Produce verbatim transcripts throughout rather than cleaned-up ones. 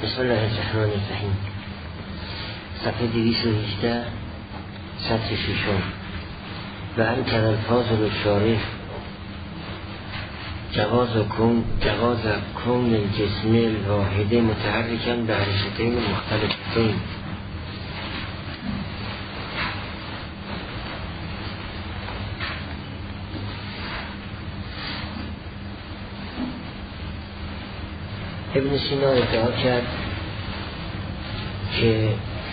بسم الله الرحمن الرحیم. صفحه دویست و هجده سطر ششم. و هر کن الفاظ رو شارح جواز کن جواز کن الجسم الواحده متحرکا به حرکتین مختلفتین. ابن سینا ادعا کرد که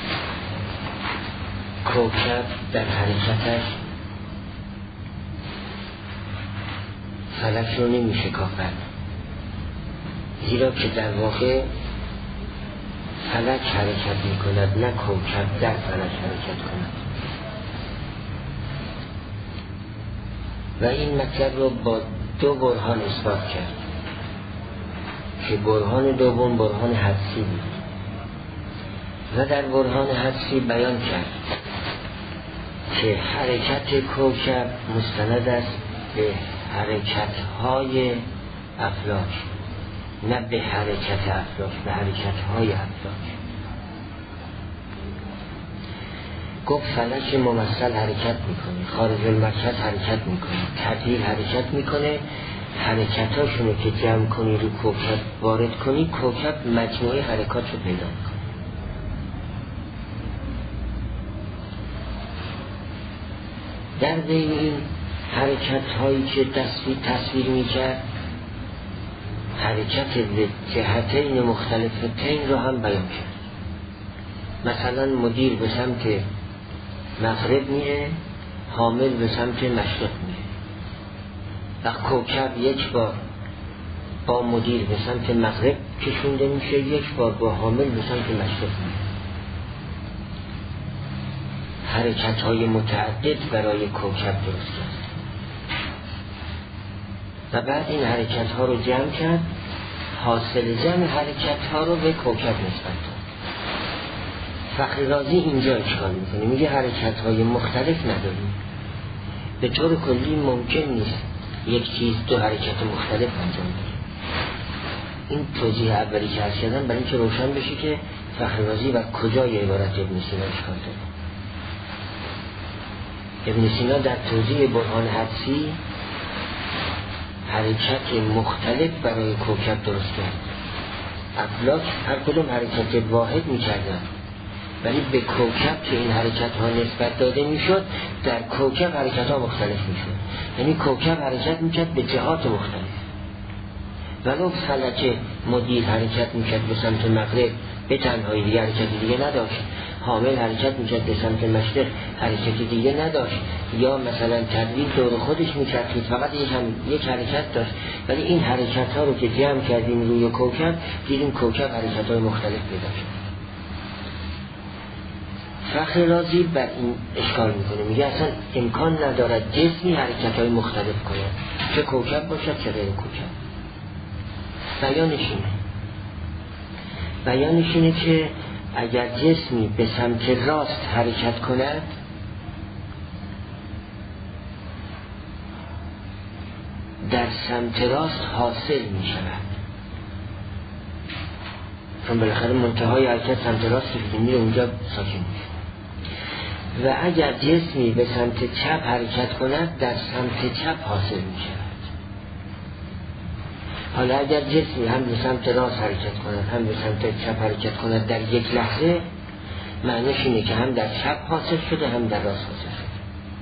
کوکب در حرکتش فلک رو نمی شکافد، زیرا که در واقع فلک حرکت می کند، نه کوکب در فلک حرکت کند. و این مطلب رو با دو برهان اثبات کرد که برهان دوم برهان حدسی بود و در برهان حدسی بیان کرد که حرکت کوکب مستند است به حرکت‌های افلاک، نه به حرکت افلاک، به حرکت‌های افلاک. گفت فلک ممثل حرکت میکنه، خارج المرکز حرکت میکنه، تبدیل حرکت میکنه. حرکتاشونو که جمع کنی رو کوکب وارد کنی، کوکب مجموعه حرکات رو پیدا میکنه. در بین این حرکت هایی که تصویر تصویر میکرد، حرکت جهتین مختلفتین رو هم بیان کرد. مثلا مدیر به سمت مغرب میره، حامل به سمت مشرق میره. و کوکب یک بار با مدیر به سمت مغرب کشونده میشه، یک بار با حامل به سمت مشرق میره. حرکت های متعدد برای کوکب درست کرد و بعد این حرکت ها رو جمع کرد، حاصل جمع حرکت ها رو به کوکب نسبت داد. فخر رازی اینجا اشکال میکنه، میگه حرکت های مختلف نداریم. به طور کلی ممکن نیست یک چیز دو حرکت مختلف انجام بده. این توضیح اولی که عرض کردم برای اینکه روشن بشه که فخر رازی و کجای عبارت ابن سینا اشکال داره. ابن سینا در توضیح برهان حدسی حرکت مختلف برای کوکب درست کرد. افلاک هر کدوم حرکت واحد می‌کردن، ولی به کوکب که این حرکت ها نسبت داده میشد، در کوکب حرکت ها مختلف میشد. یعنی کوکب حرکت میکرد به جهات مختلف. ولو فلک مدیر حرکت میکرد به سمت مغرب به تنهایی، دیگه حرکت دیگه نداشت. حامل حرکت میکرد به سمت مشرق، حرکت دیگه نداشت. یا مثلا تدویر دور خودش میچرخید، فقط یک, هم یک حرکت داشت. ولی این حرکت ها رو که جمع کردیم روی کوکب، دیدیم کوکب حرکت های مختلف پیدا شد. فخر رازی بر این اشکال میکنه، میگه اصلا امکان ندارد جسمی حرکت های مختلف کنه، چه کوکب باشد چه غیر کوکب. بیانش اینه بیانش اینه که اگر جسمی به سمت راست حرکت کند، در سمت راست حاصل میشود، چون بالاخره منتهای حرکت سمت راست که میره اونجا ساکن میشه. و اگر جسمی به سمت چپ حرکت کند، در سمت چپ حاصل می شود. حالا اگر جسمی هم به سمت راست حرکت کند هم به سمت چپ حرکت کند در یک لحظه، معنیش اینه که هم در چپ حاصل شده هم در راست حاصل شده.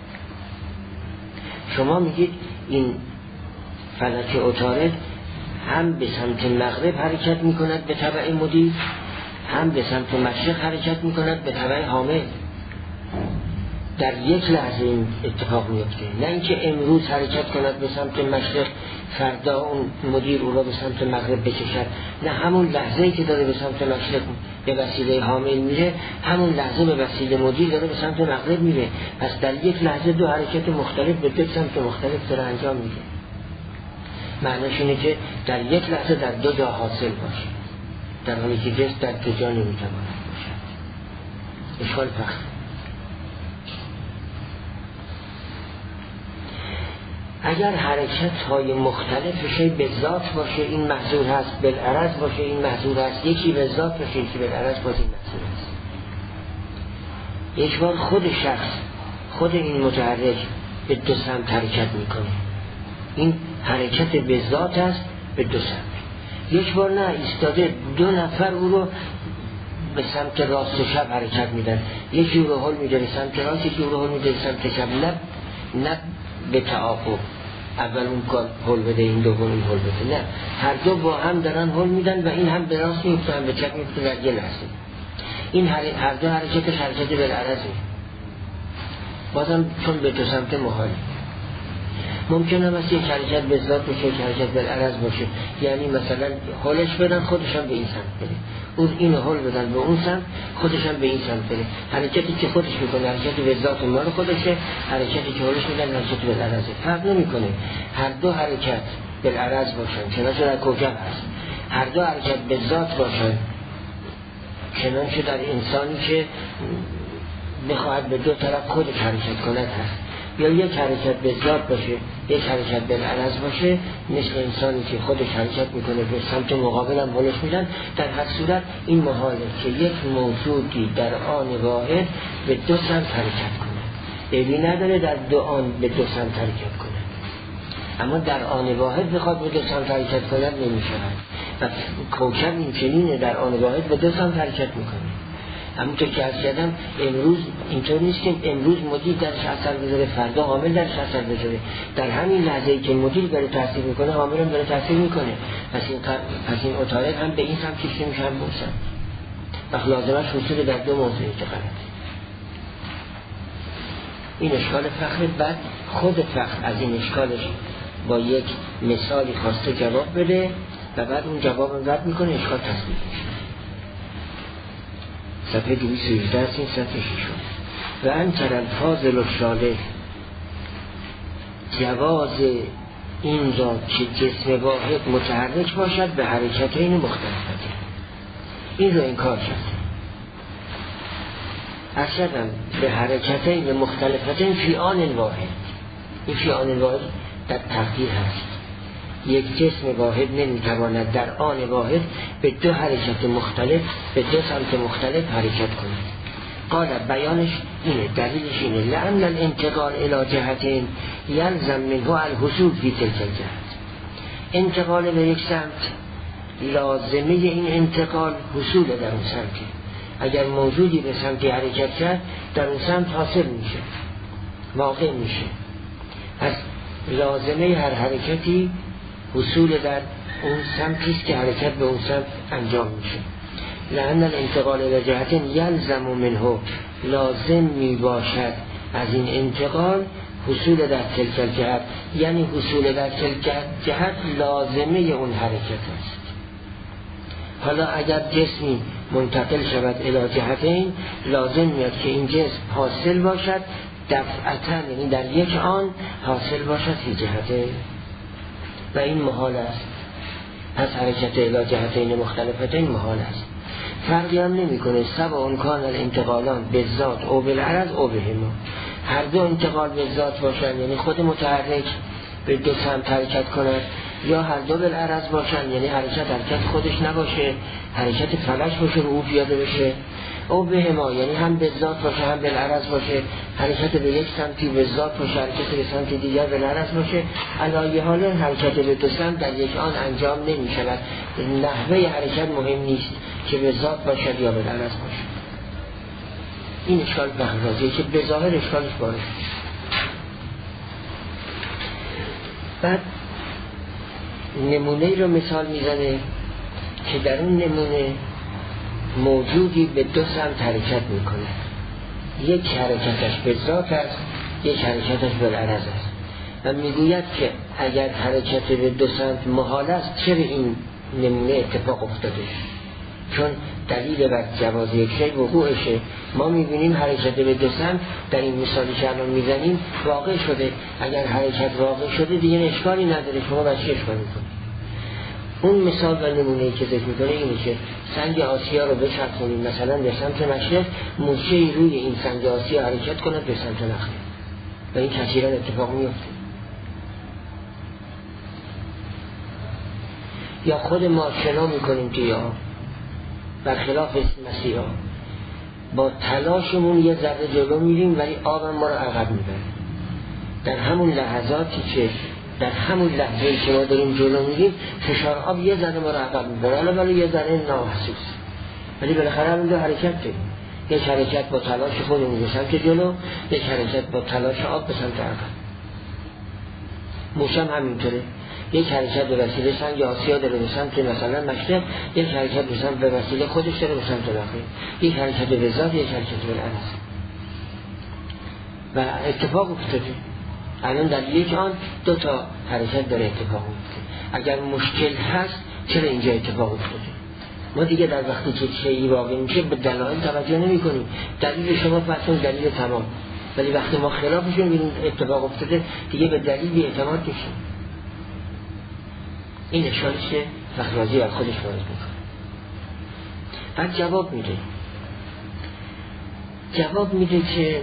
شما میگید این فلک عطارد هم به سمت مغرب حرکت می کند به تبع مدیر، هم به سمت مشرق حرکت می کند به تبع حامل. در یک لحظه این اتفاق میفته، نه اینکه امروز حرکت کند به سمت مشرق، فردا اون مدیر او را به سمت مغرب بکشد. نه، همون لحظه‌ای که داره به سمت مشرق به وسیله حامل میره، همون لحظه به وسیله مدیر داره به سمت مغرب میره. پس در یک لحظه دو حرکت مختلف به دو سمت مختلف داره انجام میده. معنیش اینه که در یک لحظه در دو جا حاصل باشه، در حالی که جسم در دو جا نمیتواند باشد. اشکال فخر. اگر حرکت های مختلفش به ذات باشه این محظور هست، بالعرض باشه این محظور هست، یکی به ذات باشه یکی بالعرض باشه این محظور هست. یک بار خود شخص خود این متحرک به دو سمت حرکت میکنه، این حرکت به ذات است به دو سمت. یک بار نه ایستاده دو نفر او رو به سمت راست و چپ حرکت میدن، یکی او رو هل میده سمت راست یکی او رو هل میده سمت چپ، نه نه به تعاقب اول اون کار هل بده این دوم این هل بده، نه هر دو با هم دارن هل میدن و این هم به راست میفته هم به چپ میفته در یه لحظه. این هر دو حرکتش حرکت بالعرضه، بازم چون به دو سمت محاله. ممکن هم است یک حرکت به ذات باشه یک حرکت بالعرض باشه، یعنی مثلا هلش بدن خودشان به این سمت بره، اون اینو هل بدن به اون سمت خودشان به این سمت بره. حرکتی که خودش میکنه حرکت به ذات مال خودشه، حرکتی که هلش میدن حرکت بالعرضه. فرق نمیکنه هر دو حرکت بالعرض باشن چنانچه در کوکب هست، هر دو حرکت به ذات باشن چنانچه در انسانی که بخواهد به دو طرف خودش حرکت کند هست، یا یک حرکت به ذات باشه یک حرکت بالعرض باشه مثل انسانی که خودش حرکت میکنه به سمت مقابل هم هلش میدن. در هر صورت این محاله که یک موجودی در آن واحد به دو سمت حرکت کنه، عیبی نداره در دو آن به دو سمت حرکت کنه، اما در آن واحد بخواد به دو سمت حرکت کنه نمیشود و کوکب این چنینه در آن واحد به دو سمت حرکت میکنه. همونطور که عرض کردم امروز اینطور نیست که امروز مدیر درش اثر بذاره فردا حامل درش اثر بذاره، در همین لحظه‌ای که مدیر داره تاثیر میکنه حامل هم داره تاثیر میکنه. پس این پس این اتارق هم به این سمت کشیده میشه هم به اون سمت، وقت لازمش حصول در دو موضوع که غلطه. این اشکال فخر. بعد خود فخر از این اشکالش با یک مثالی خواسته جواب بده و بعد اون جواب رو رد میکنه، اشکال تثبیت میشه. صفحه دویست و هجده است این صفحه ششم. و انتر الفاضل الصالح جواز این را که جسم واحد متحرک باشد به حرکتین مختلفه، این رو انکار کرد. ارشدم به حرکتین مختلفتین فی آن واحد، این فی آن واحد در تقدیر هست. یک جسم واحد نمیتواند در آن واحد به دو حرکت مختلف به دو سمت مختلف حرکت کند. قال بیانش اینه، دلیلش اینه لأن الانتقال الى جهتین یلزم منه الحصول فی تلک الجهت. انتقال به یک سمت لازمه این انتقال حصول در اون سمت، اگر موجودی به سمت حرکت کرد در اون سمت حاصل میشه واقع میشه. پس لازمه هر حرکتی حصول در اون سمتیست که حرکت به اون سمت انجام میشه. لأن الانتقال الى جهت یلزم منه لازم می باشد از این انتقال حصول در تلک الجهت، یعنی حصول در تلک جهت لازمه اون حرکت است. حالا اگر جسمی منتقل شود الى جهتین لازم میاد که این جسم حاصل باشد دفعتاً، یعنی در یک آن حاصل باشد فی جهتین و این محال است. پس حرکت الى جهتین مختلفتین محال است. فرقی هم نمی کنه سواء کان الانتقالان به ذات او بالعرض او بهما، هر دو انتقال به ذات باشن یعنی خود متحرک به دو سمت حرکت کند، یا هر دو بالعرض باشن یعنی حرکت حرکت خودش نباشه، حرکت فلج باشه رو او پیاده بشه، او بهما یعنی هم به ذات باشه هم بالعرض باشه، حرکت به یک سمتی به ذات باشه حرکت به سمت دیگر بالعرض باشه. علایه حال حرکت به دو سمت در یک آن انجام نمی شود. نحوه حرکت مهم نیست که به ذات باشد یا بالعرض باشه. این اشکال بهرازیه که به ظاهر اشکالش باره. بعد نمونه رو مثال میزنه که در اون نمونه موجودی به دو سمت حرکت میکنه، یک حرکتش به ذات است یک حرکتش بالعرض است و میگوید که اگر حرکت به دو سمت محال است چرا این نمونه اتفاق افتاده؟ چون دلیل بر جواز یک شی وقوعشه. ما میبینیم حرکت به دو سمت در این مثالی که الان میزنیم واقع شده. اگر حرکت واقع شده دیگه اشکالی نداره، شما بر چی اشکال میکنید؟ اون مثال و نمونه‌ای که ذکر میکنه اینه که سنگ آسیا رو بچرخونیم مثلا به سمت مشرق، مورچه‌ای روی این سنگ آسیا حرکت کنه به سمت مغرب و این کثیرا اتفاق میفته. یا خود ما شنا میکنیم توی آب برخلاف مسیحا، با تلاشمون یه ذره جلو میریم ولی آبم ما رو عقب میبره. در همون لحظاتی که در همون لحظه‌ای که ما داریم جلو میریم فشار آب یه ذره ما رو عقب میبره، حالا ولی یه ذره نامحسوس، ولی بالاخره هم دو حرکت داریم، یک حرکت با تلاش خودمون به سمت جلو، یک حرکت با تلاش آب به سمت عقب. موشم همینطوره، یک حرکت به وسیله سنگ آسیا داره به سمت مثلا مشرق، یک حرکت به سمت به وسیله خودش داره به سمت مغرب، یک حرکت به ذات، یک حرکت به العرض. و اتفاق افتاده الان در یک آن دو تا حرکت داره اتفاق افتاده. اگر مشکل هست چرا اینجا اتفاق افتاده؟ ما دیگه در وقتی که چیزی واقع میشه به دلایل توجه نمی کنیم. دلیل شما فرضون دلیل تمام، ولی وقتی ما خلافش میبینیم اتفاق افتاده دیگه به دلیل بی اعتماد میشیم. این اشارش فخرازی از خودش وارد میکنه. بعد جواب میده جواب میده که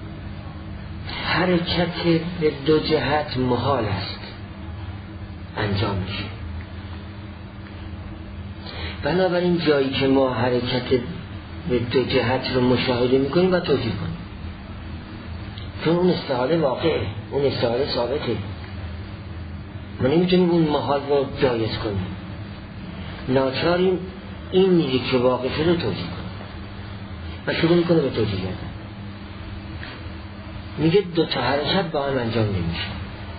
حرکت به دو جهت محال است انجام میشه. بنابراین جایی که ما حرکت به دو جهت رو مشاهده میکنیم و توجیه کنیم، چون اون استحاله واقعه، اون استحاله ثابته، ما نمیتونیم اون محال رو جایز کنیم، ناچاریم این میگه که واقع شده توجیه کنیم و شروع میکنه به توجیه کردن. میگه دو تا حرکت با هم انجام نمیشه.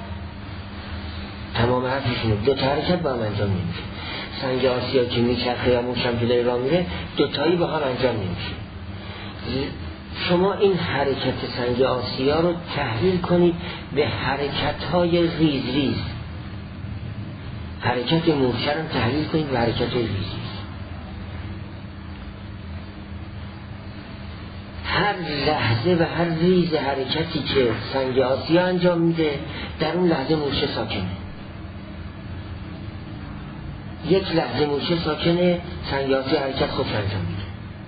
تمام حرفشونه دو تا حرکت با هم انجام نمیشه. سنگ آسیا که میچرخه یا موشم جلوی راه میره، دوتایی با هم انجام نمیشه. شما این حرکت سنگ آسیا رو تحویل کنید به حرکت های ریز ریز، حرکت موشه رو تحویل کنید به حرکت های ریز ریز. هر لحظه و هر ریز حرکتی که سنگ آسیا انجام میده در اون لحظه موشه ساکنه. یک لحظه موشه ساکنه، سنگ آسیا حرکت خود انجام میده.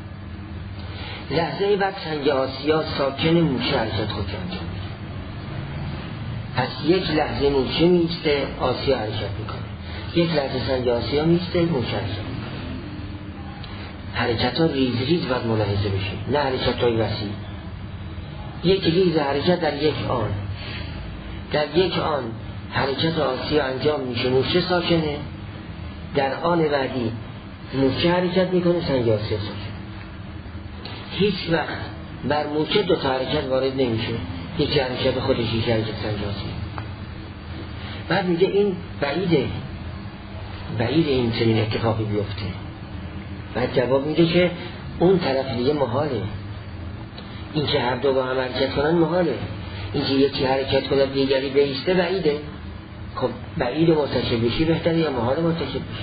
لحظه بعد سنگ آسیا ساکنه، موشه حرکت خود انجام میده. پس یک لحظه موشه میسته، آسیا حرکت میکنه. یک لحظه سنگ آسیا میسته، موشه حرکت میکنه. حرکت ها ریز ریز باید ملاحظه بشه، نه حرکت های وسیع. یک ریز حرکت در یک آن، در یک آن حرکت آسیا انجام میشه، موشه ساکنه. در آن بعدی موشه حرکت میکنه، سنگ آسیا ساکنه. هیچ وقت بر موشه دو تا حرکت وارد نمیشه، یکی حرکت خودش، یکی حرکت سنگ آسیا. بعد میگه این بعیده بعیده این چنین اتفاقی بیفته. بعد جواب میده که اون طرف دیگه محاله، این که هر دو با هم حرکت کنن محاله، این که یکی حرکت کنه دیگری بیسته بعیده. خب بعید مرتکب بشی بهتره یا محال مرتکب بشی؟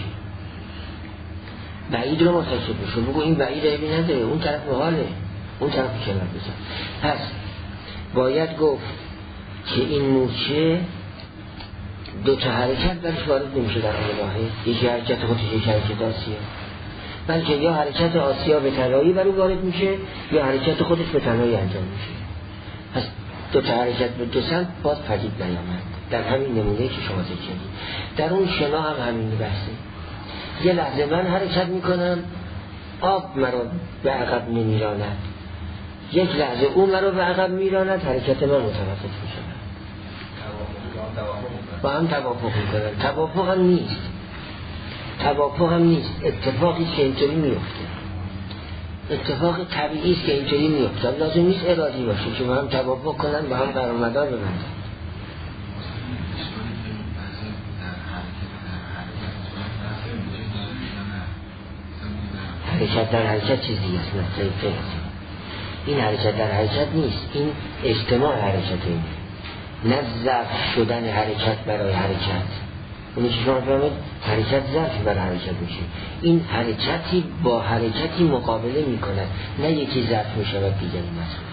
بعید رو مرتکب بشی، بگو این بعید عیبی نداره، اون طرف محاله، اون طرف کنار بزن. پس باید گفت که این موشه دو تا حرکت برش وارد نمیشه در آن واحد، یکی حرکت خودش، یکی حرکت آسیا، بلکه یا حرکت آسیا به تنهایی بر او وارد میشه یا حرکت خودش به تنهایی انجام میشه. پس دو تا حرکت به دو سمت باز پدید نیامد در همین نمونه که شما ذکر کردید. در اون شنا هم همین بحثه. یه لحظه من حرکت میکنم، آب مرا به عقب نمیراند، یک لحظه اون مرا به عقب میراند، حرکت من متوقف میشه، با هم توافق میکنن. توافق هم نیست، توافق هم نیست، اتفاقی که اینطوری میفته، اتفاق طبیعی است که اینطوری میفته، لازم نیست ارادی باشه که با هم توافق کنن، با هم قرارمدار ببندن. حرکت در حرکت چیزی است، نه این حرکت در حرکت نیست، این اجتماع حرکته، نه ظرف شدن حرکت برای حرکت. اونی که شما فرمید حرکت ظرف برای حرکت میشه، این حرکتی با حرکتی مقابله میکنه، نه یکی ظرف میشه و دیگری مصروف.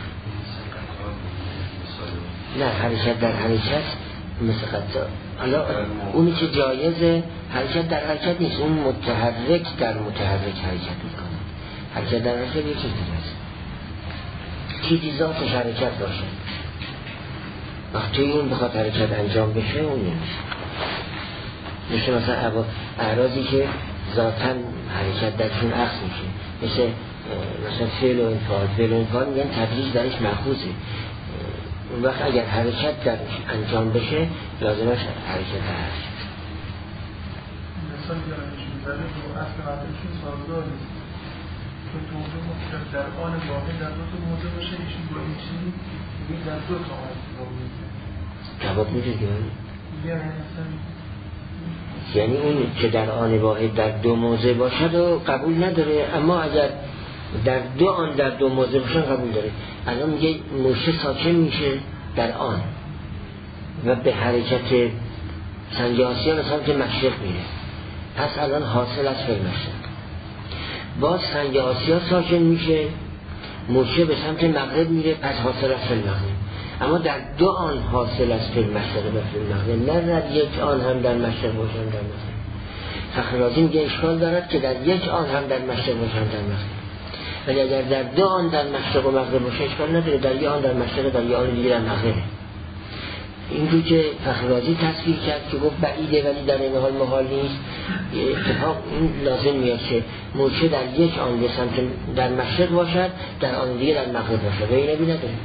نه حرکت در حرکت مثل قطع، حالا اونی که جایزه حرکت در حرکت نیست، اون متحرک در متحرک حرکت میکنه. حرکت در حرکت یکی دیگه است، چیزی ذاتش حرکت باشه، وقتی اون بخواد حرکت انجام بشه اون نمیشه. مثل مثلا اعراضی که ذاتاً حرکت درشون عکس میشه، مثل مثلا فعل و انفعال. فعل و انفعال میگن تدریج درش مأخوذه. اون وقت اگر حرکت درش انجام بشه لازمش حرکت هست. مثال که میزنه تو اصل مطلبشون سازگار نیست. تو تو موضوع در آن واقع در دو تا موضوع باشه، ایشون با این چیزی میگه در دو تا آن جواب میده که یعنی اصلا یعنی اون که در آن واحد در دو موضع باشد و قبول نداره، اما اگر در دو آن در دو موضع باشن قبول داره. الان میگه موشه ساکن میشه در آن و به حرکت سنگ آسیا به سمت مشرق میره، پس الان حاصل از فی مشرق. باز سنگ آسیا ساکن میشه، موشه به سمت مغرب میره، پس حاصل از فی مغرب. اما در دو آن حاصل از فی مشرق و فی مغرب، نه در یک آن هم در مشرق باشن در مغرب. فخررازی میگه اشکال دارد که در یک آن هم در مشرق باشن در مغرب، ولی اگر در دو آن در مشرق و مغرب باشه اشکال نداره، در یک آن در مشرق در یک آن دیگه در مغرب. اینجور که فخررازی تصویر کرد که گفت بعیده ولی در این حال محال نیست، اتفاق این لازم میاد که موشه در یک آن به سمت در مشرق باشد، در آن دیگه در مغرب باشد و این نبی نداره.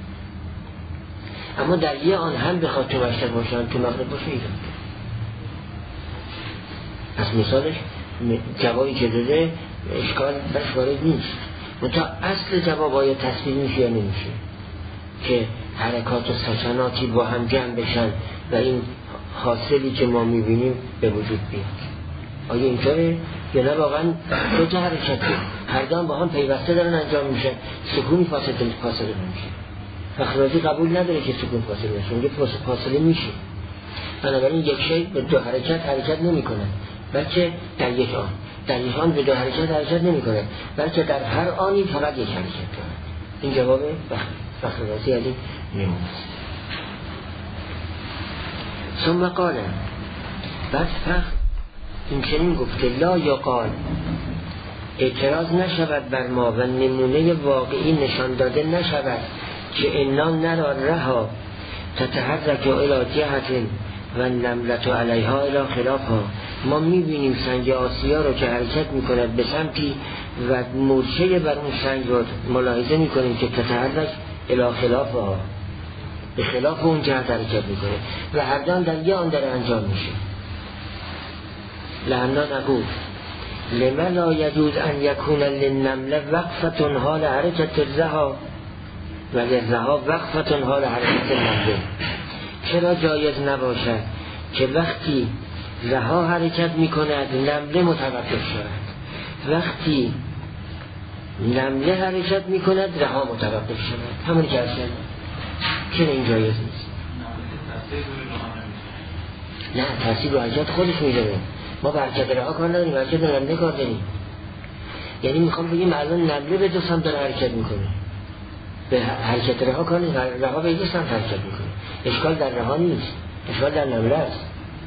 اما در یک آن هم بخواد تو مشرق باشد تو مغرب باشه ایجاد. پس مثالش جوابی که داده اشکال برش وارد نیست. منتها اصل جواب آیا تصویر میشه یا نمیشه که حرکات و سکناتی با هم جمع بشن و این حاصلی که ما میبینیم به وجود بیاد. آیا اینطوره یا نه واقعا دو تا حرکت هر دو هم با هم پیوسته دارن انجام میشه، سکونی فاصله فاصله نمیشه. فخررازی قبول نداره که سکون فاصله میشه، میگه فاصله میشه. بنابراین یک شی به دو حرکت حرکت نمیکنه، بلکه در یک آن در یک آن به دو حرکت حرکت نمیکنه، بلکه در هر آنی فقط یک حرکت داره. این جواب فخررازی علی نمونه. ثم قال بعد فخر این چنین گفته لا یقال اعتراض نشود بر ما و نمونه واقعی نشان داده نشود که انا نرا رها تتحرک الی جهت و نملت علیها الی خلافها. ما میبینیم سنگ آسیا رو که حرکت میکند به سمتی و مورچه بر اون سنگ رو ملاحظه میکنیم که تتحرک الی خلافها، به خلاف اون جهت حرکت میکنه و هر دان در یه آن در انجام میشه. لعنا نقول لما لا یجوز ان یکون للنمله وقفتون حال حرکت الرها و للرها وقفتون حال حرکت النمله. چرا جایز نباشد که وقتی رها حرکت میکند نمله متوقف شود، وقتی نمله حرکت میکند رها متوقف شود؟ همون که اصلا چرا این جایز نیست؟ نه تاثیر رو حرکت خودش میداره، ما به حرکت رها کار نداریم، حرکت نمله کار داریم. یعنی میخوام بگیم الان نمله به دو سمت داره حرکت میکنه، به حرکت رها کنه، رها به یک سمت حرکت میکنه. اشکال در رها نیست، اشکال در نمله است.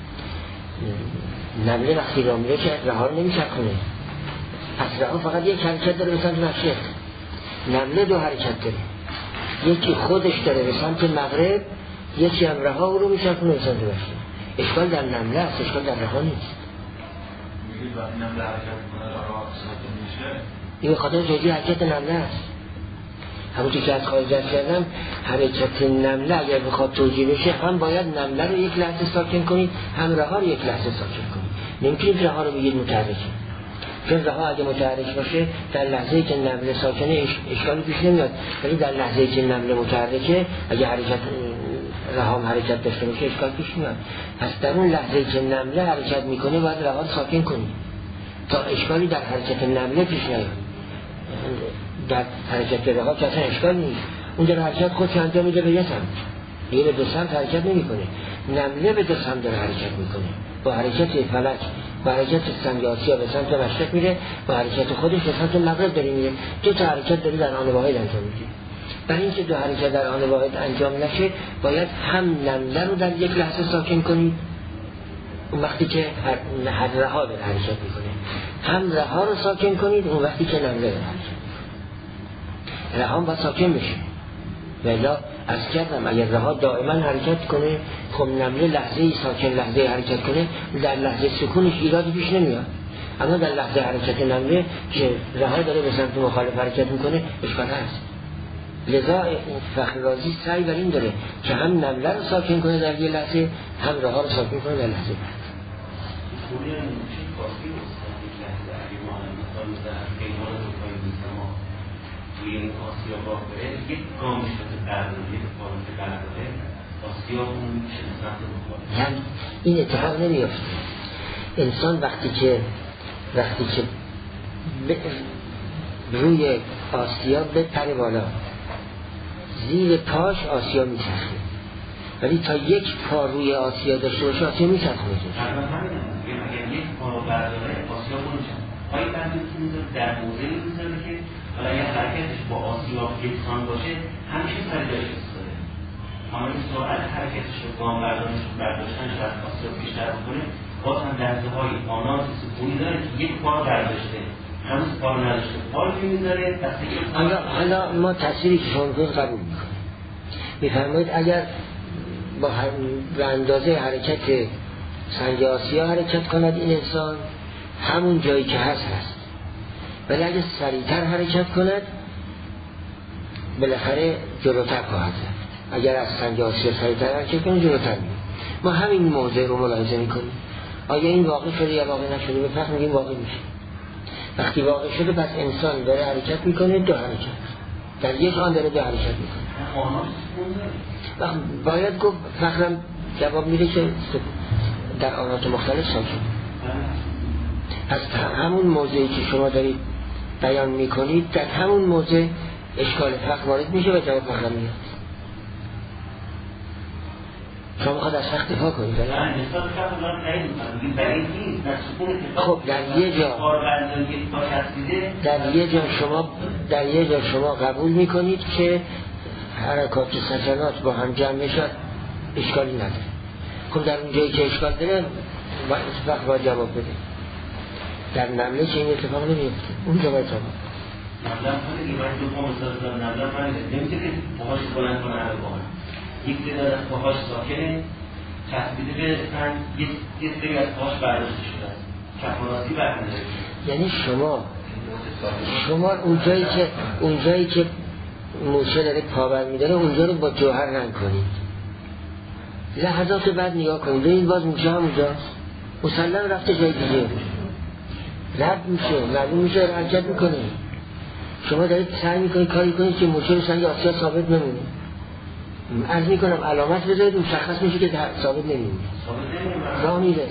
نمله وقتی را میره که رها رو نمیشه کنه، پس رها فقط یک حرکت داره به سمت مشرق، نمله دو حرکت داره، یکی خودش داره به سمت مغرب، یکی هم رها رو میشه کنه به سمت مشرق. اشکال در نمله است، اشکال در رها نیست. میگید وقتی نمله حرکت میکنه رها ساکن میشه، این خاطر جدی حرکت نمله است. همونطور که از خارج از کردم حرکت نمله اگر بخواد توجیه بشه هم باید نمله رو یک لحظه ساکن کنید، هم رها رو یک لحظه ساکن کنید. نمیتونید رها رو بگید متحرکه، چون رها اگه متحرک باشه در لحظه‌ای که نمله ساکنه اشکالی پیش نمیاد، ولی در لحظه‌ای که نمله متحرکه اگه حرکت رها هم حرکت داشته باشه اشکال پیش میاد. پس در اون لحظه‌ای که نمله حرکت میکنه باید رها رو ساکن کنید تا اشکالی در حرکت نمله پیش نیاد. در حرکت رها که اصلا اشکال نیست، اونجا حرکت خودش انجام میده به یه سمت، دیگه به دو سمت حرکت نمیکنه. نمله به دو سمت داره حرکت میکنه، با حرکت فلک با حرکت سنگ آسیا به سمت مشرق میره، با حرکت خودش به سمت مغرب داره میره. دو تا حرکت داره در آن واحد انجام میده. برای اینکه دو حرکت در آن واحد انجام نشه باید هم نمله رو در یک لحظه ساکن کنید اون وقتی که هر رها داره حرکت میکنه، هم رها رو ساکن کنید اون وقتی که نمله داره حرکت. رها باید ساکن بشه، ولی از کردم اگر رها دائما حرکت کنه، خب نمله لحظه ای ساکن لحظه حرکت کنه، در لحظه سکونش ایرادی پیش نمیاد. اما در لحظه حرکت نمله که رها داره به سمت مخالف حرکت میکنه اشکال هست. لذا فخر رازی سعی بر این داره که هم نمله رو ساکن کنه در یه لحظه، هم رها رو ساکن کنه در لحظه بعد. توی این آسیا راه بره یک گامش رو برداره، یک فارمت برداره، آسیا اون شنسنت رو یعنی این اتفاق نمیافته. انسان وقتی که وقتی که روی آسیا بپره بالا، زیر پاش آسیا میچرخه، ولی تا یک پا روی آسیا داشته باشه آسیا میچرخه. اگر یک پا رو برداره آسیا میچرخه. آیا بردارتون در موضعی میذاره که حالا اگر حرکتش با آسیا یکسان باشه همیشه سر جایش ایستاده، اما این سرعت حرکتش رو گام بردارش رو برداشتنش از آسیا بیشتر بکنه، باز هم درزه های آنات سکونی داره که یک پا برداشته هنوز پا رو نداشته، پا رو میذاره دسته که حالا حالا ما تصویری که شما میکنید قبول میکنیم. میفرمایید اگر با به اندازه حرکت سنگ آسیا حرکت کند این انسان همون جایی که هست هست، ولی اگه سریعتر حرکت کند بالاخره جلوتر خواهد رفت. اگر از سنگ آسیا سریعتر حرکت کنه جلوتر میره. ما همین موضوع رو ملاحظه میکنیم. آیا این واقع شده یا واقع نشده؟ به فقط میگیم واقع میشه. وقتی واقع شده پس انسان داره حرکت میکنه، دو حرکت در یک آن داره دو حرکت میکنه. باید گفت فقرم جواب میده که در آنات مختلف ساکن. پس همون موضوعی که شما دارید بیان میکنید در همون موضوع اشکال فقر وارد میشه و جواب فقرم میاد. شما خواهد از فقر دفاع کنید. خب در یه جا در یه جا شما در یه جا شما قبول میکنید که حرکات سکنات با هم جمع میشد اشکالی نداره. خب در اون جایی که اشکال داره فقر باید جواب بده. در نمله چه این اتفاق نمیفته، اونجا باید جواب نمله خیلی باید دو پا مثال دار نمله فرمیده نمیشه که پاهاش بلند کنه هر بار یک تعداد از پاهاش ساکنه چسبیده به سنگ، یه سری از پاهاش برداشته شده است کف و راستی برمیده. یعنی شما شما اونجایی که اونجایی که موشه داره پا برمیداره اونجا رو با جوهر رنگ کنید، لحظات بعد نگاه کنید این باز موشه هم اونجاست، مسلم رفته جای دیگه رد میشه، معلوم میشه، حرکت میکنه. شما دارید سعی میکنید کاری کنید که موشه رو سنگ آسیا ثابت نمونه. عرض میکنم علامت بذارید مشخص میشه که ثابت نمیمونه، راه میره.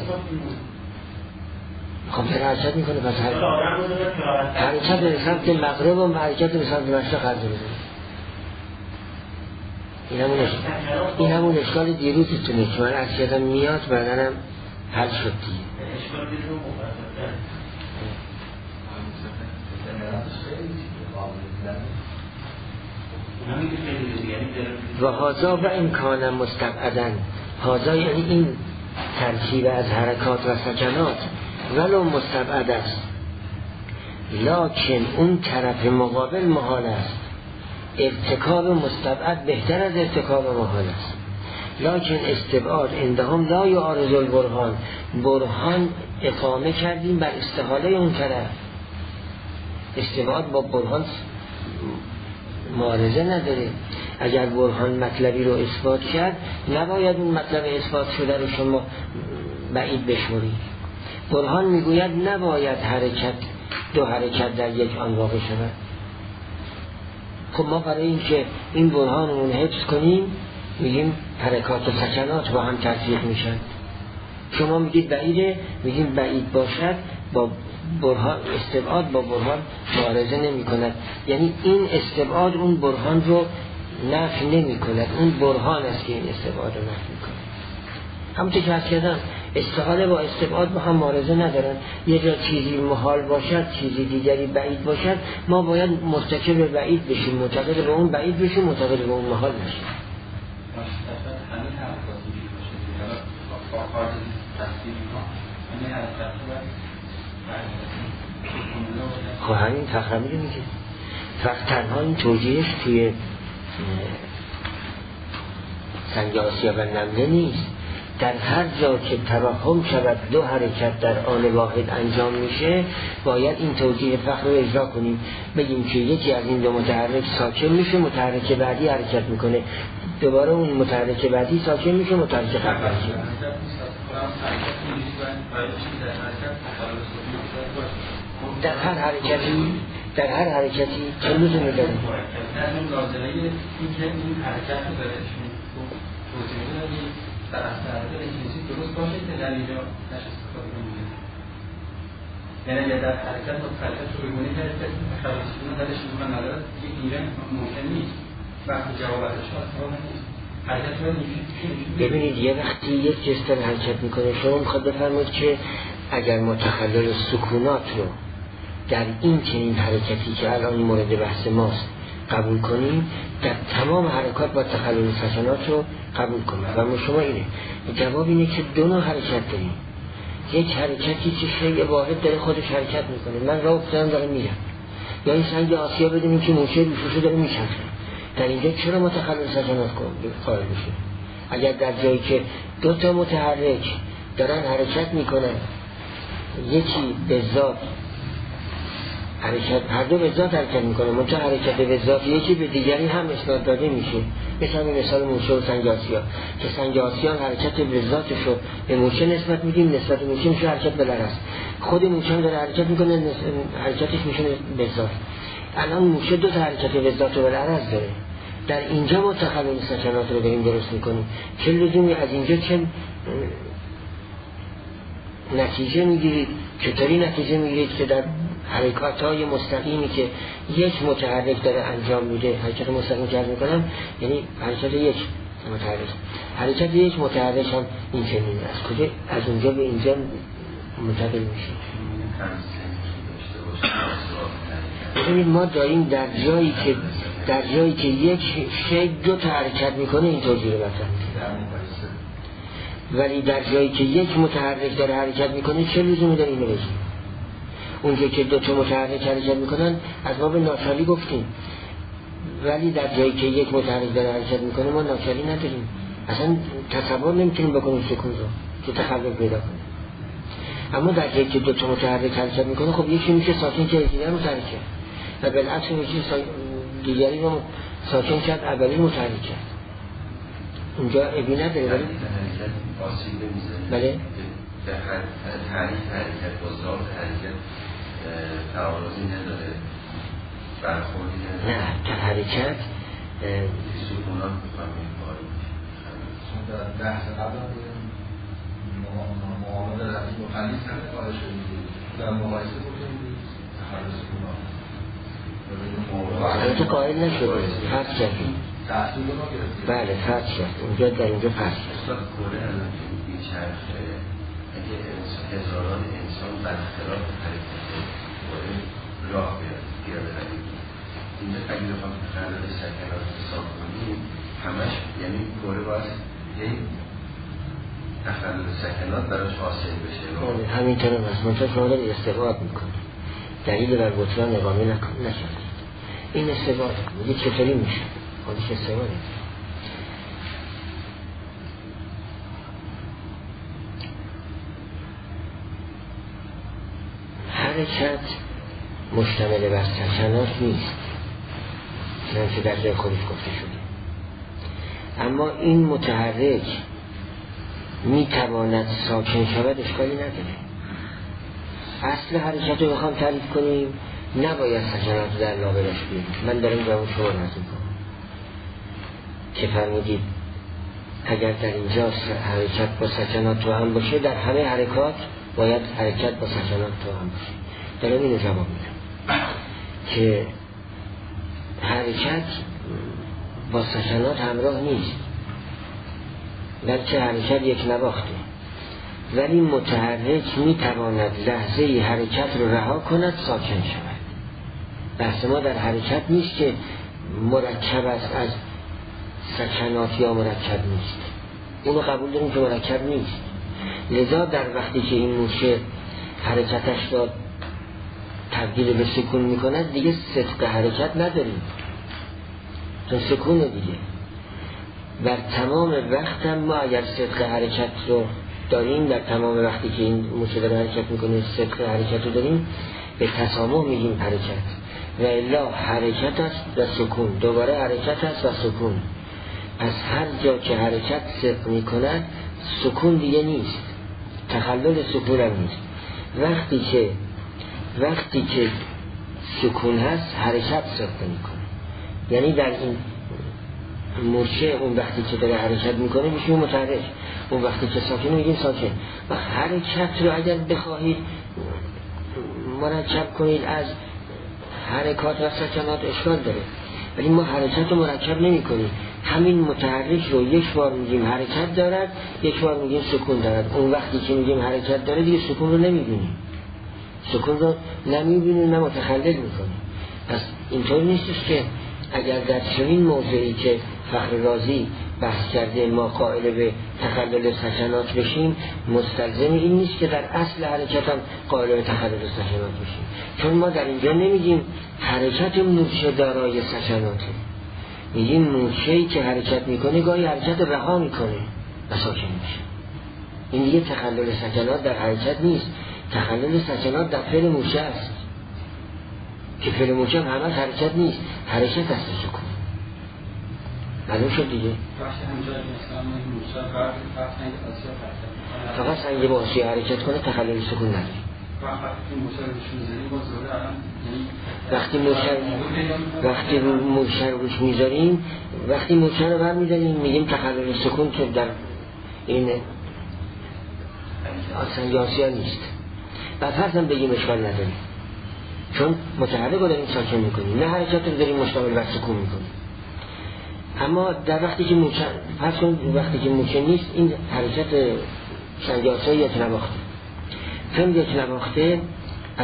خب داره حرکت میکنه، پس حرکت به سمت مغرب و حرکت به سمت مشرق عرض بزنید. این همون اشکال این همون اشکال دیروزتونه که من عرض کردم میاد بعدنم حل شد دیگه. و هازا و امکان مستبعدن، هازا یعنی این ترکیب از حرکات و سکنات ولو مستبعد است، لکن اون طرف مقابل محال است. ارتکاب مستبعد بهتر از ارتکاب محال است. لکن استبعاد عندهم لا یعارض البرهان، برهان اقامه کردیم بر استحاله اون طرف. استبعاد با برهان معارضه نداره. اگر برهان مطلبی رو اثبات کرد نباید اون مطلب اثبات شده رو شما بعید بشمرید. برهان میگوید نباید حرکت دو حرکت در یک آن واقع شود. خب ما برای این که این برهانمون حفظ کنیم میگیم حرکات و سکنات با هم تطبیق میشن. شما میگید بعیده، میگیم بعید باشد، با برهان استبعاد با برهان معارضه نمی کند. یعنی این استبعاد اون برهان رو نفی نمی کند، اون برهان است که این استبعاد رو نفی می کند. همونطور که هست کردم استحاله با استبعاد با هم معارضه ندارن. یه جا چیزی محال باشد چیزی دیگری بعید باشد، ما باید مرتکب بعید بشیم، معتقد به اون بعید بشیم، معتقد به اون محال بشیم. خب همین فخرمی رو میگه. فقط تنها این توجیهش توی سنگ آسیا و نمله نیست. در هر جا که توهم شود دو حرکت در آن واحد انجام میشه باید این توجیه فخر رو اجرا کنیم، بگیم که یکی از این دو متحرک ساکن میشه، متحرک بعدی حرکت میکنه، دوباره اون متحرک بعدی ساکن میشه، متحرک قبلی میشه. در هر حرکتی در هر حرکتی چه لزومی داره؟ در اصل انگلیسی درست باشه که در اینجا نشه استفاده کنید. یعنی اگر در حرکت متحرک رو بگونی که حرکت خلاص کنه درش میکنه نداره یک نیره ممکن نیست. وقتی جواب ازش اصلا نیست. حرکت رو نیست. ببینید یه وقتی یک جسم حرکت میکنه شما میخواد بفرمایید که اگر متخلل سکونات رو در این چنین حرکتی که الان مورد بحث ماست قبول کنیم، در تمام حرکات با تخلل سکنات رو قبول کنیم. و شما اینه جواب اینه که دو نوع حرکت داریم. یک حرکتی که شیء واحد داره خودش حرکت میکنه، من راه افتادم داره میرم، یا این سنگ آسیا بدونیم که موشه روشوشو داره میچرخه. در اینجا چرا متخلل سکنات قائل میشه؟ اگر در جایی که دو تا متحرک دارن حرکت میکنن، یکی به ذات حرکت، هر دو به ذات حرکت میکنه، منتها حرکت به ذات یکی به دیگری هم اسناد داده میشه. مثلا مثال موشه و سنگ آسیا که سنگ آسیا حرکت به ذاتش رو به موشه نسبت میدیم، نسبت به موشه میشه حرکت به لرز. خود موشه داره حرکت میکنه، حرکتش میشه به ذات. الان موشه دو تا حرکت به ذات و به لرز داره. در اینجا ما تخلل سکنات رو داریم درست میکنیم. چه لزومی از اینجا چه نتیجه میگیرید؟ چطوری نتیجه میگیرید که در حرکات های مستقیمی که یک متحرک داره انجام میده، حرکت مستقیم که عرض میکنم یعنی حرکت یک متحرک، حرکت یک متحرک هم این چنین از کجا از اونجا به اینجا منتقل میشه. ببینید ما داریم در جایی که در جایی که یک شی دو تا حرکت میکنه این توجیه رو مطرح میکنه، ولی در جایی که یک متحرک داره حرکت میکنه چه لزومی داره اینو بگیم؟ اونجا که دو تا متحرک حرکت میکنن از باب ناچاری گفتیم، ولی در جایی که یک متحرک داره حرکت میکنه ما ناچاری نداریم، اصلا تصور نمیتونیم بکنیم سکون رو که تخلل پیدا کنه. اما در جایی که دو تا متحرک حرکت میکنه خب یکی میشه ساکن که دیگر متحرک کرد و بالعکس میشه سا... دیگری رو ساکن کرد اولی متحرک کرد. اونجا ابی نداره ولی بله که تعریف حرکت با ذات حرکت تعارضی نداره، برخوردی نداره. نه تا حرکت سکونات بفهمید باری چون در بحث قبل معامل رفیق و خلیص همه قائل شدید در مقایسه بکنید تخلل سکونات تو قائل نشده، فرض کردیم تحصیل ما گرفتیم. بله فرض کرد اونجا در اینجا فرض کرد استاد کوره الان که بیچرخه اگه هزاران انسان برخلاف حرکت باید راه بیاد بیاد حرکت اینجا اگه بخوام تخلل سکنات حساب کنیم همش یعنی کوره باید یه تخلل سکنات براش حاصل بشه. همینطور هم هست منطقه شما داری استفاده میکنی، دلیل بر بطلان اقامه نکردید، این استفاده میگه چطوری میشه خودش استفاده. حرکت مشتمل بر سکنات نیست چنانچه در جای خودش گفته شده، اما این متحرک میتواند ساکن شود اشکالی نداره. اصل حرکت رو بخوام تعریف کنیم نباید سکنات در لابلاش بیاریم. من دارم به اون شما رازم کنم که فرمودید اگر در اینجا حرکت با سکنات رو هم باشه در همه حرکات باید حرکت با سکنات رو هم باشه. دارم اینو جواب میدم که حرکت با سکنات همراه نیست، بلکه حرکت یک نواخته، ولی متحرک میتواند لحظه حرکت رو رها کند ساکن شود. بحث ما در حرکت نیست که مرکب است از سکنات یا مرکب نیست، اینو قبول داریم که مرکب نیست. لذا در وقتی که این موشه حرکتش را تبدیل به سکون میکند دیگه صدق حرکت نداریم، تو سکونه دیگه. بر تمام وقت هم ما اگر صدق حرکت رو داریم، در تمام وقتی که این موشه داره حرکت میکنه صدق حرکت رو داریم، به تسامح میگیم حرکت. و الا حرکت است و سکون، دوباره حرکت است و سکون. پس هر جا که حرکت صدق میکند سکون دیگه نیست، تخلل سکون هم نیست. وقتی که وقتی که سکون هست حرکت صدق میکنه، یعنی در این مورچه اون وقتی که داره حرکت میکنه میشه متحرک، اون وقتی که ساکن میگیم ساکن. و حرکت رو اگر بخواهید مرکب کنید از حرکات و سکنات اشکال داره، ولی ما حرکت رو مرکب نمی کنیم. همین متحرک رو یک بار میگیم حرکت دارد، یک بار میگیم سکون دارد. اون وقتی که میگیم حرکت داره دیگه سکون رو نمیبینیم، سکون رو نمیبینیم، نه متخلل میکنیم. پس اینطور نیستش که اگر در چنین موضعی که فخر رازی بحث کرده ما قائل به تخلل سکنات بشیم، مستلزم این نیست که در اصل حرکت هم قائل به تخلل سکنات بشیم. چون ما در اینجا نمیگیم حرکت مورچه دارای سکناته، میگیم مورچه‌ای که حرکت میکنه گاهی حرکت رها میکنه و ساکن میشه. این دیگه تخلل سکنات در حرکت نیست، تخلل سکنات در فعل مورچه است که فعل مورچه هم همه حرکت نیست، حرکت است سکون. معلوم شد دیگه. فقط سنگ با آسیا حرکت کنه تخلل سکون نداره. وقتی موشر وقتی موشر روش میذاریم، وقتی موشر رو بر میذاریم میگیم تخلل سکون که در این سنگ آسیا نیست. بعد فرضاً بگیم اشکال نداریم چون متحرک رو داریم ساکن میکنیم، نه حرکت رو داریم مشتمل بر سکون میکنیم. اما در وقتی که موچه پس کن وقتی که موچه نیست، این حرکت سنگ آسیا یک نواخته، چون یک نواخته از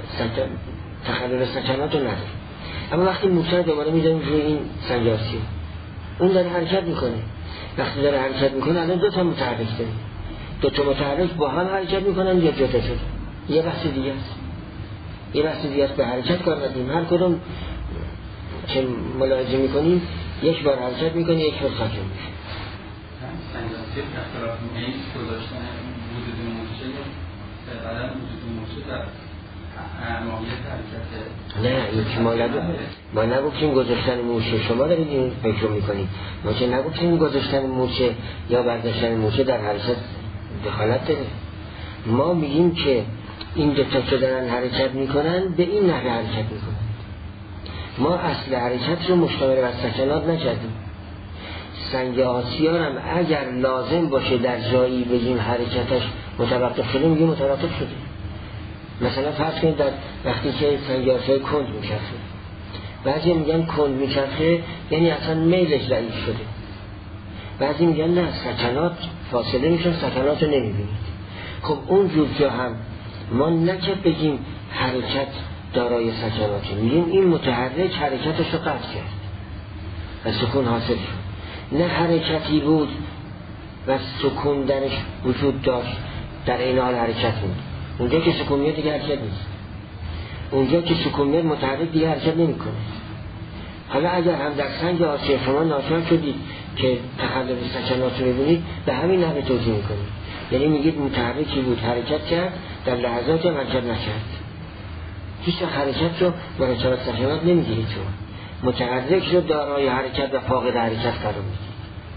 تخلل سکنات رو نداره. اما وقتی موچه رو دوباره میذاریم روی این سنگ آسیا، اون داره حرکت میکنه. وقتی داره حرکت میکنه الان دو تا متحرک داریم، دو تا متحرک با هم حرکت میکنن یا جدا شد. یه بحث دیگه است، یه بحث دیگه است. به حرکت کار ندیم، هر کدوم که ملاحظه میکنیم یک بار حرکت میکنه یک بار ساکن میشه. سنگاسی اختلاف این گذاشتن وجود موشه یا عدم وجود موشه در ماهیت حرکت؟ نه، یک ما نگفتیم ما نگفتیم گذاشتن موشه، شما دارید این فکر میکنید. ما که نگفتیم گذاشتن موشه یا برداشتن موشه در حرکت دخالت داره. ما میگیم که این دو تا که دارن حرکت میکنن به این نحوه حرکت میکنن. ما اصل حرکت رو مشتمل بر سکنات نکردیم. سنگ آسیا هم اگر لازم باشه در جایی بگیم حرکتش متوقف شده میگیم متوقف شده. مثلا فرض کنید در وقتی که سنگ آسیا کند میچرخه، بعضی میگن کند میچرخه یعنی اصلا میلش ضعیف شده، بعضی میگن نه سکنات فاصله میشن، سکنات رو نمیبینید. خب اون جور جا هم ما نکرد بگیم حرکت دارای سکناتی، میگیم این متحرک حرکتش رو قطع کرد و سکون حاصل شد. نه حرکتی بود و سکون درش وجود داشت در این حال حرکت بود. اونجا که سکون میاد دیگه حرکت نیست، اونجا که سکون میاد متحرک دیگه حرکت نمی کنه. حالا اگر هم در سنگ آسیا شما ناچار شدید که تخلل سکنات رو ببینید، به همین نحوه توضیح میکنید، یعنی میگید متحرکی بود حرکت کرد، در لحظات هم حرکت نکرد. هیچ حرکت رو مرکب سکنات نمیگیرید، شما متحرک رو دارای حرکت و فاقد حرکت قرار میدید.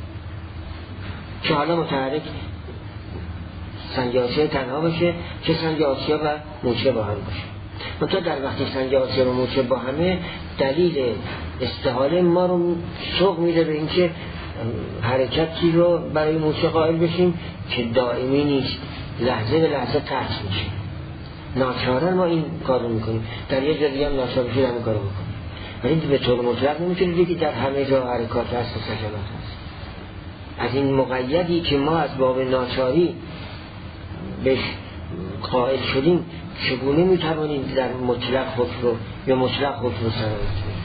که حالا متحرک سنگ آسیا تنها باشه که سنگ آسیا و موچه با هم باشه. منتها در وقتی سنگ آسیا و موچه با همه، دلیل استحاله ما رو سوق میده به اینکه حرکتی رو برای موچه قائل بشیم که دائمی نیست، لحظه به لحظه قطع میشه. ناچارن ما این کار رو میکنیم، در یه جایی هم ناچار بشید همین کار رو میکنیم، ولی به طور مطلق نمیتونید که در همه جا حرکات هست و سکنات هست. از این مقیدی که ما از باب ناچاری بهش قائل شدیم، چگونه میتوانیم در مطلق حکم رو یا مطلق حکم رو سرایت کنیم؟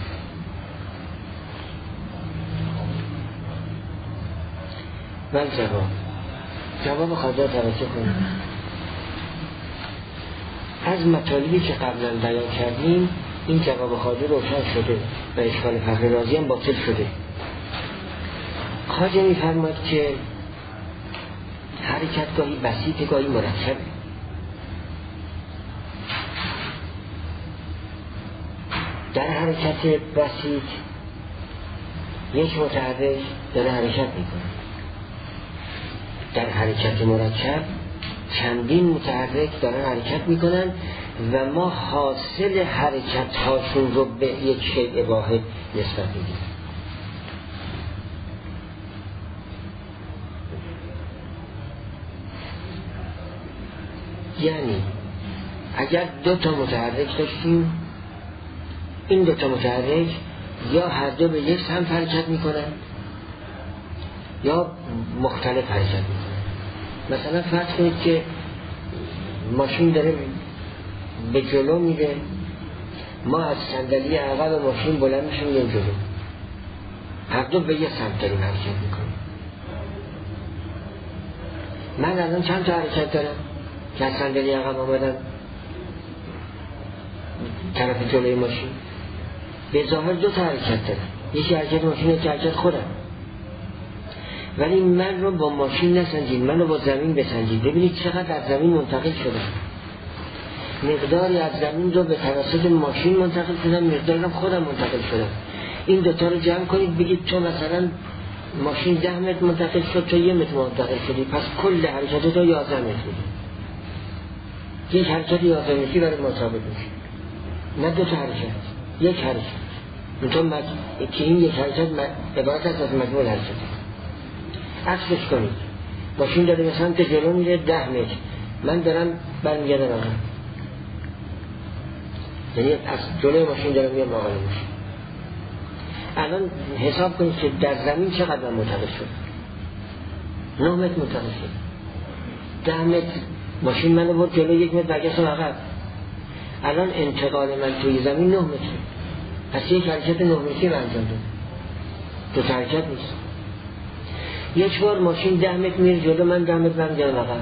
من جواب جواب خواهد توجه کنیم. از مطالبی که قبلا بیان کردیم این جواب خواهد روشن شده و اشکال فخر رازی هم باطل شده. خواجه می‌فرماید که حرکت گاهی بسیط گاهی مرکبه. در حرکت بسیط یک متحرک داره حرکت میکنه، در حرکت مرکب چندین متحرک دارن حرکت میکنن و ما حاصل حرکت هاشون رو به یک شیء واحد نسبت میدیم. یعنی اگر دو تا متحرک داشتیم، این دو تا متحرک یا هر دو به یک سمت حرکت میکنن یا مختلف حرکت میکنن. مثلا فرض کنید که ماشین داره به جلو میره، ما از صندلی عقب ماشین بلند میشیم میریم جلو، هر دو به یک سمت داریم حرکت میکنیم. من الان چند تا حرکت دارم که از صندلی عقب آمدم طرف جلوی ماشین؟ به ظاهر دو تا حرکت دارم، یکی حرکت ماشین، یکی حرکت خودم. ولی من رو با ماشین نسنجید، من رو با زمین بسنجید، ببینید چقدر از زمین منتقل شدم. مقداری از زمین رو به توسط ماشین منتقل شدم، مقداری رو خودم منتقل شدم. این دوتا رو جمع کنید بگید تو مثلا ماشین ده متر منتقل شد، تو یه متر منتقل شدی، پس کل حرکت تو یازده متر بودی. یک حرکت یازده متری برای مساوی میشه، نه دو تا حرکت، یک حرکت. میتون مج... که این یک حرکت عبارت است از مجموع حرکت. عکسش کنید، ماشین داره به سمت جلو میره ده متر، من دارم برمیگردم آقا، یعنی از جلوی ماشین دارم میام آقا ماشین. الان حساب کنید که در زمین چقدر من منتقل شد؟ نه متر منتقل شد. ده متر ماشین منو برد جلو، یک متر برگشتم عقب. الان انتقال من توی زمین نه متر، پس یک حرکت نه متری من انجام دادم، دو تا حرکت نیست. یک بار ماشین ده متر میره جلو، من ده متر برمیگردم عقب.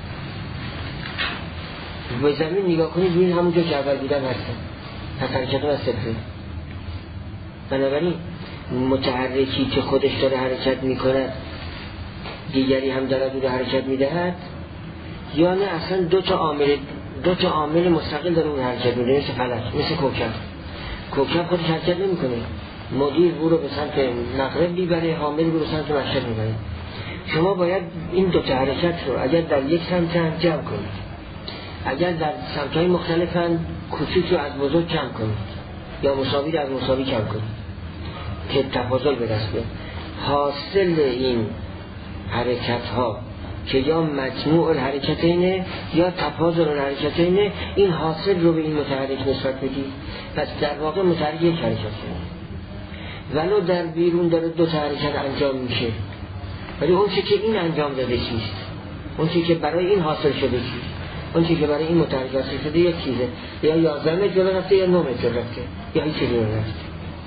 به زمین نگاه کنید ببینید همونجا که اول بودم هستم، پس حرکت من صفره. بنابراین متحرکی که خودش داره حرکت میکند دیگری هم دارد او رو حرکت میدهد، یا نه اصلا دو تا عامل دو تا عامل مستقل داره اون حرکت میده، مثل فلک، مثل کوکب. کوکب خودش حرکت نمیکنه، مدیر او رو به سمت مغرب میبره، حامل او رو به سمت مشرق میبره. شما باید این دو تا حرکت رو اگر در یک سمت هم جمع کنید، اگر در سمت‌های مختلفن کوچیک رو از بزرگ کم کنید یا مساوی رو از مساوی کم کنید که تفاضل به دست بیاد. حاصل این حرکت ها که یا مجموع الحرکتینه یا تفاضل الحرکتینه، این حاصل رو به این متحرک نسبت بدید، پس در واقع متحرک یک حرکت شده، ولو در بیرون داره دو تا حرکت انجام میشه، ولی اون چی که این انجام داده چیست، اون چی که برای این حاصل شده چیست، اون چی که برای این متحرک حاصل شده یک چیزه، یا یازده متر جلو رفته یا نه متر جلو رفته یا هیچ جلو رفته.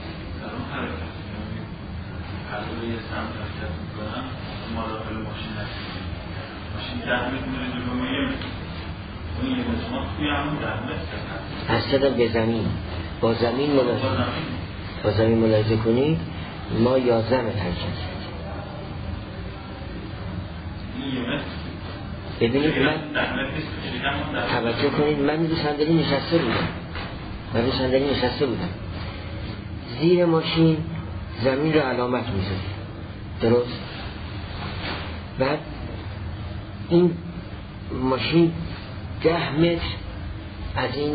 روی سمت حرکت میکنم، ما داخل ماشین هستیم، ماشین ده متر میره جلو، ما یه متر، اون یه متر ما توی همون ده متر هست. هست به زمین، با زمین ملاحظه با زمین ملاحظه کنید، ما یازده متر حرکت شد. این یه متر ببینید من توجه کنید، من رو صندلی نشسته بودم من رو صندلی نشسته بودم زیر ماشین زمین رو علامت میزد، درست؟ بعد این ماشین ده متر از این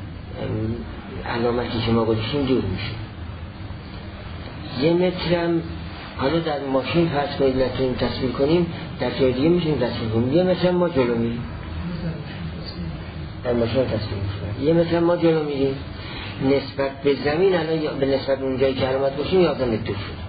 علامتی که ما گذاشتیم دور میشه. یه مترم حالا در ماشین فرض کنید نتونیم تصویر کنیم، در جای دیگه میتونیم تصویر کنیم. یه مترم ما جلو میریم، در ماشین تصویر میکنیم، یه مترم ما جلو میریم نسبت به زمین، الان به نسبت اون جایی که علامت باشیم یازده متر دور شد.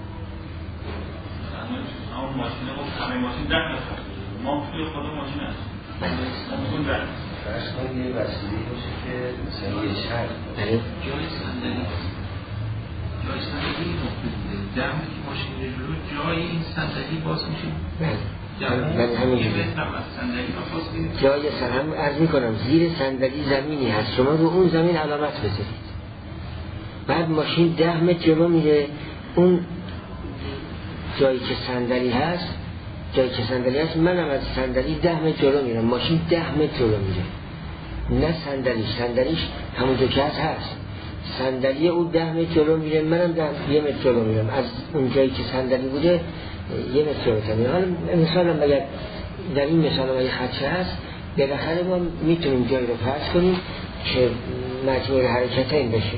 اون ماشین رو همه ماشین ده متر، ما توی خود ماشین هست اون در فرض کنید یه وسیله باشه که مثلا یه شهر جای صندلی جای صندلی دمی که ماشین جلو جای این صندلی باز میشه. من همینجوری جای سرهم عرض میکنم، زیر صندلی زمینی هست، شما رو اون زمین علامت بذارید. بعد ماشین ده متر جلو میره، اون جایی که صندلی هست جایی که صندلی هست منم از صندلی ده متر جلو میرم، ماشین ده متر جلو میره. نه صندلی صندلیش همونجا که هست هست صندلی او ده متر جلو میره، منم ده یه متر جلو میرم از اون جایی که صندلی بوده یه متر جلو میرم. حالا مثلا اگر در این مثال اگر خدشه هست بالاخره ما میتونیم جایی رو فرض کنیم که مجموع حرکت این بشه.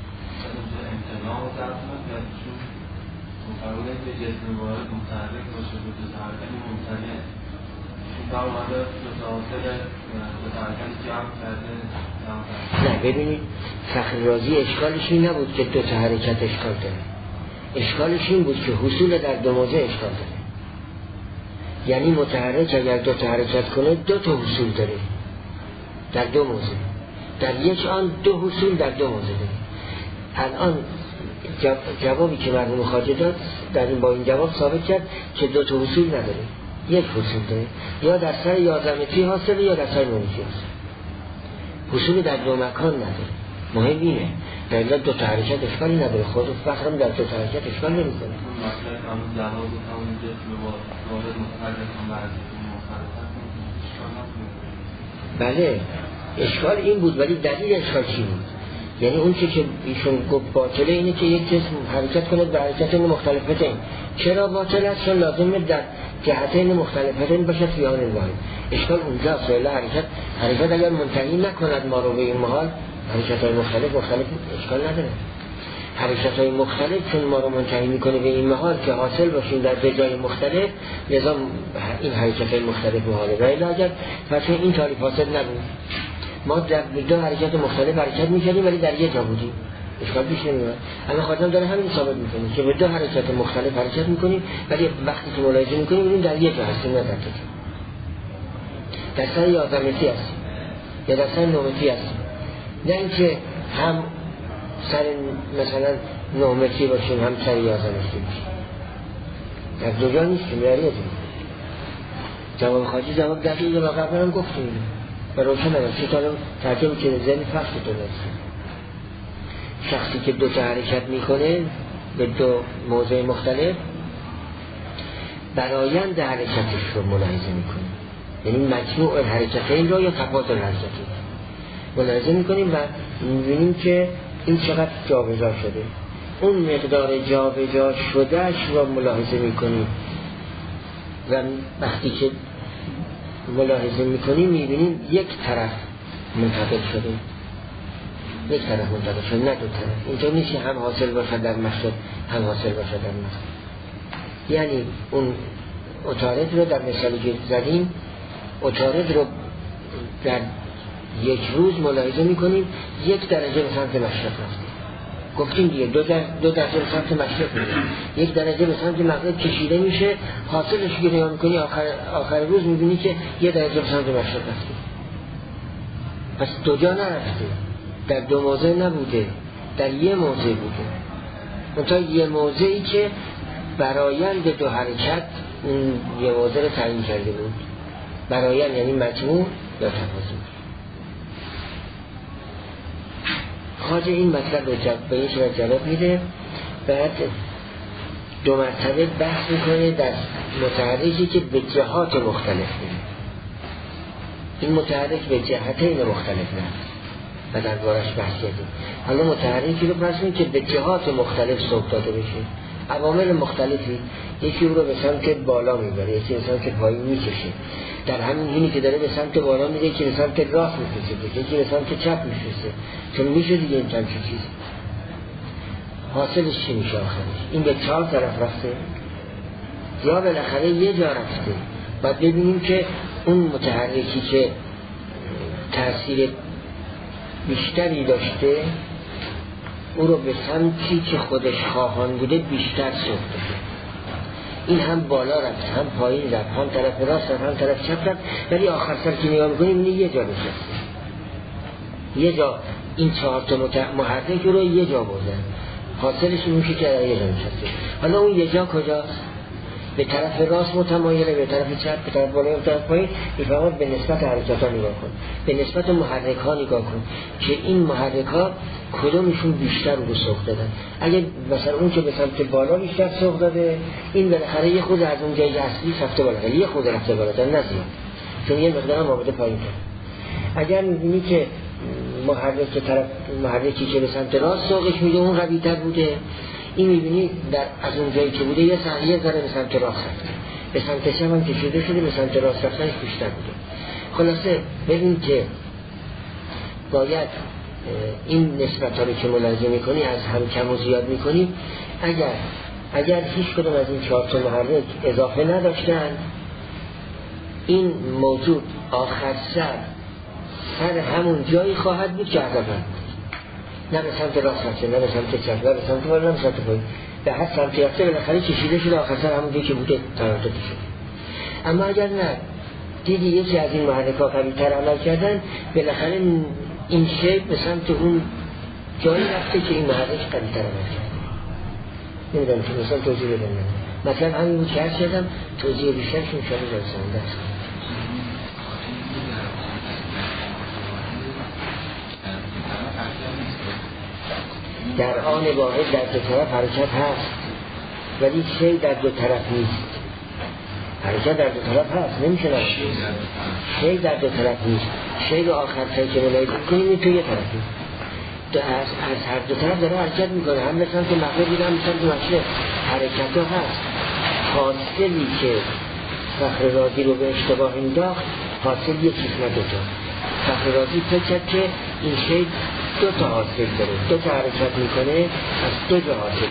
فرمونه که جسم وارد متحرک باشه به متحرکن ممتنع تا اومده متواصل متحرکن جمع کرده. نه ببینید فخر رازی اشکالش این نبود که دو تا حرکت اشکال داره، اشکالش این بود که حصول در دو موضع اشکال داره. یعنی متحرک اگر دو تا حرکت کنه دو تا حصول داره در دو موضع، در یک آن دو حصول در دو موضع داره. الان جوابی که مرحوم خواجه داد در این با این جواب ثابت کرد که دو تا حصول نداره، یک حصول داره، یا در سر یازدهمتی حاصله یا در سر نومتی حاصله. حصول در دو مکان نداره. مهم اینه در این دو تا حرکت اشکالی نداره. خود فخرم در دو تا حرکت اشکال نمی کنه. بله اشکال این بود، ولی دلیل اشکال چی بود؟ یعنی اون چه که ایشون گفت باطله اینه که یک جسم حرکت کنه به حرکتین مختلفتین. چرا باطل است؟ چون لازمه در جهتین مختلفتین باشه فی آن واحد. اشکال اونجاست. ولی حرکت حرکت اگر منتهی نکند ما رو به این محال، حرکت‌های مختلف مختلف اشکال نداره. حرکت‌های مختلف چون ما رو منتهی میکنه به این محال که حاصل باشیم در دو جای مختلف، لذا این حرکت‌های مختلف محاله. ولی اگر پس این تعریف حاصل نبود، ما در دو حرکت مختلف حرکت میکردیم ولی در یک جا بودیم، اشکال پیش نمیاد. اما خواهدم داره همین ثابت میکنیم که به دو حرکت مختلف حرکت میکنیم ولی وقتی که ملاحظه میکنیم ببینیم در یک جا هستیم، نه در دو جا. در سر یازدهمتی هستیم یا در سر نومتی هستیم، نه اینکه هم سر مثلا نومتی باشیم هم سر یازدهمتی باشیم. در دو جا نیستیم، در یک جا. جواب خواجه جواب دقیقه و قبل هم گفتیم و روشن هم چه طالب ترجمه که ذهن فقط دو نست. شخصی که دو تا حرکت میکنه به دو موضع مختلف برآیند حرکتش رو ملاحظه میکنه، یعنی مجموع حرکتین رو یا تفاضل حرکتین ملاحظه میکنیم و میبینیم که این چقدر جابجا شده. اون مقدار جابجا شدهش رو ملاحظه میکنیم و وقتی که ملاحظه میکنیم میبینیم یک طرف منطبق شده، یک طرف منطبق شده نه دو طرف. اینطور نیست که هم حاصل باشه در مشهد هم حاصل باشه در مشهد. یعنی اون اتارد رو در مثالی که زدیم، اتارد رو در یک روز ملاحظه میکنیم یک درجه به سمت مشرق رفته. گفتیم دیگه دو, در دو درجه به سمت مشرق میره، یک درجه به سمت مغرب کشیده میشه، حاصلش که نگاه میکنی آخر, آخر روز میبینی که یه درجه به سمت مشرق رفته. پس دو جا نرفته، در دو موضع نبوده، در یه موضع بوده. منتها یه موضعی که برایند دو حرکت اون یه موضع رو تعیین کرده بود. برایند یعنی مجموع یا تفاضل. خواجه این مطلب رو به این صورت جواب میده. بعد دو مرتبه بحث میکنه در متحرکی که به جهات مختلف میده. این متحرک به جهتین مختلف نه و در بارش بحث کردیم. حالا متحرکی رو پس میده که به جهات مختلف سوق داده بشه، عوامل مختلفی، یکی او رو به سمت بالا میبره، یکی به سمت پایین میکشه. در همین حینی که داره به سمت بالا میره که به سمت راست میفرسته، یکی به سمت چپ میفرسته، چون میشه دیگه این چند چیز. حاصلش چی میشه آخرش؟ این به چهار طرف رفته یا بالاخره یه جا رفته. باید ببینیم که اون متحرکی که تأثیر بیشتری داشته او رو به سمتی که خودش خواهان بوده بیشتر سوق داده. این هم بالا رفت، هم پایین رفت، هم طرف راست رفت، هم طرف چپ رفت، ولی آخر سر که نگاه می‌کنیم اینه یه جا نشسته. یه جا این چهار تا محرک رو یه جا بردن، حاصلش میشه که در یه جا نشسته. حالا اون یه جا کجاست؟ به طرف راست متمایله، به طرف چپ، به طرف بالا، به طرف پایین. این فقط به نسبت حرکت ها نگاه کن، به نسبت محرک ها نگاه کن که این محرک ها کدومشون بیشتر رو سوق دادن. اگه مثلا اون که به سمت بالا بیشتر سوق داده، این بالاخره یه خود از اون جای اصلی رفته بالا، یه خود رفته بالاتر، نه زیاد، چون یه مقدار هم آمده پایین کرد. اگر می‌بینی که محرک طرف محرکی که به سمت راست سوقش میده اون قوی‌تر بوده، این می‌بینی در از اون جایی که بوده یه ثانیه ذره به سمت راست رفته، به سمت چپ هم کشیده شده، به سمت راست رفتنش بیشتر بوده. خلاصه ببین که باید این نسبت‌ها رو که ملاحظه می‌کنی از هم کم و زیاد می‌کنی. اگر اگر هیچ کدوم از این چهار تا محرک اضافه نداشتن، این موجود آخر سر سر همون جایی خواهد بود که عقب رفت، نه به سمت راست رفته، نه به سمت چپ، نه به سمت بالا، نه به سمت پایین، به هر سمتی رفته بالاخره کشیده شده، آخر سر همون جایی که بوده تمام شده. اما اگر نه دیدی یکی از این محرک‌ها قوی‌تر عمل کردن، بالاخره این شیء به سمت اون جایی رفته که این محرک قوی‌تر عمل کرده. نمیدونم که مثلا توضیح بدم، مثلا همین بود که هر شدم توضیح بیشترشون شده جلسانده است. در آن واحد در دو طرف حرکت هست، ولی شیء در دو طرف نیست. حرکت در دو طرف هست، نمیشه نه شیء در دو طرف نیست. شیء رو آخر تایی که ملاحظه کنیم این توی یه طرفی از, از هر دو طرف داره حرکت میکنه، هم مثلا که مغربی هم مثلا که مشرق حرکت ها هست. حاصلی که فخر رازی رو به اشتباه انداخت، حاصل یک چیز نه دوتا. فخر رازی فکر کرد که این شیء دو تا حاصل داره، دو تا حرکت میکنه، از دو جا حاصل